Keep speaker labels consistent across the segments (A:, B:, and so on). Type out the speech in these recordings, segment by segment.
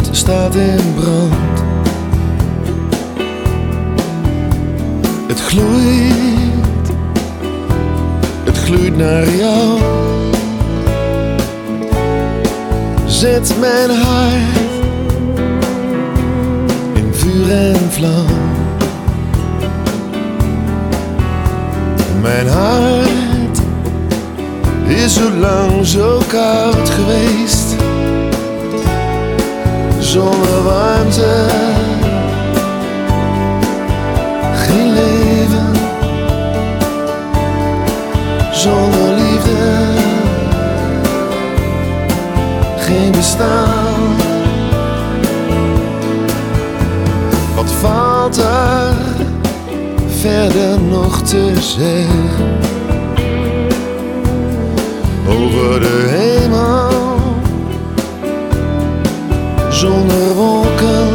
A: wereld staat in brand. Het gloeit naar jou. Zet mijn hart in vuur en vlam. Mijn hart is zo lang zo koud geweest, zonder warmte, geen leven, zonder liefde, geen bestaan. Wat valt er verder nog te zeggen over de hemel zonder wolken,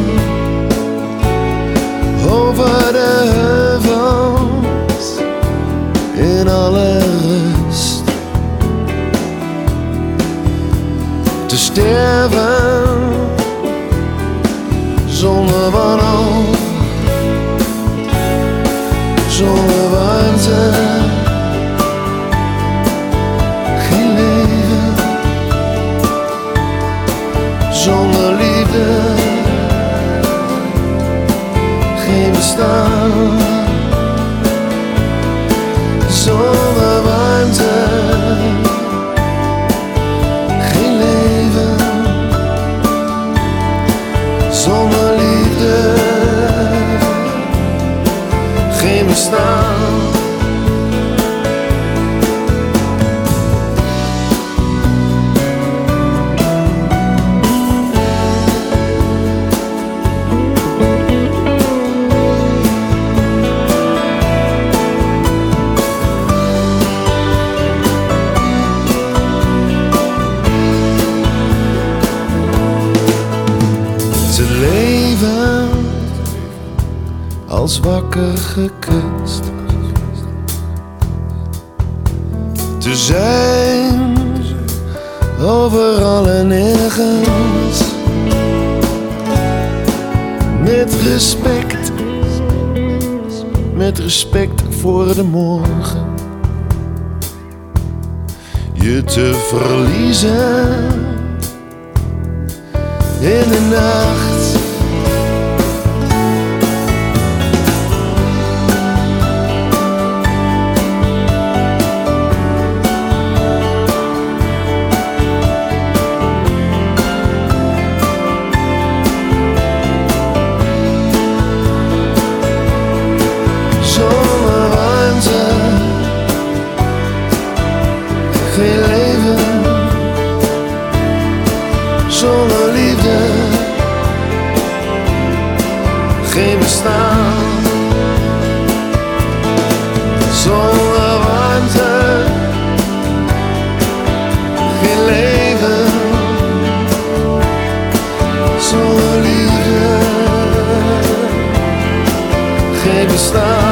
A: over de heuvels in alle rust, te sterven zonder wanhoop, zonder warmte, geen leven, zonder liefde, geen bestaan, zonder warmte, geen leven, zonder liefde, geen bestaan. Te leven als wakker gekust, te zijn overal en nergens, met respect voor de morgen, je te verliezen in de nacht. Zonder warmte, geen leven, zonder liefde, geen bestaan. Zonder warmte, geen leven, zonder liefde, geen bestaan.